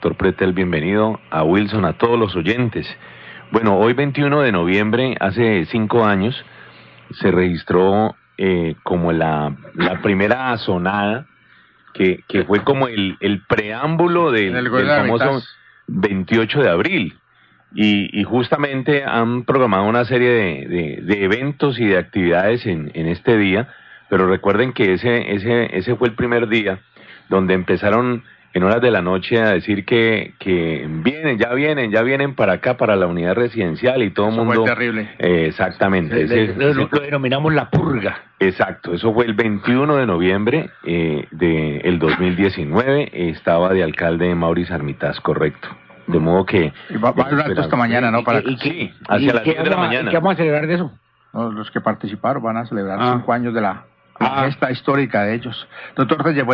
doctor Pretel, bienvenido, a Wilson, a todos los oyentes. Bueno, hoy 21 de noviembre, hace 5 años, se registró como la primera sonada, que fue como el preámbulo del famoso 28 de abril. Y justamente han programado una serie de eventos y de actividades en este día, pero recuerden que ese fue el primer día donde empezaron en horas de la noche a decir que ya vienen para acá, para la unidad residencial, y todo el mundo... Fue terrible. Exactamente. Lo denominamos la purga. Exacto, eso fue el 21 de noviembre del 2019, estaba de alcalde Mauricio Armitaz, correcto. De modo que... Va a haber acto esta mañana, ¿no? Sí, hacia las 10 de la mañana. ¿Y qué vamos a celebrar de eso? No, los que participaron van a celebrar 5 años de la gesta histórica de ellos. Doctor,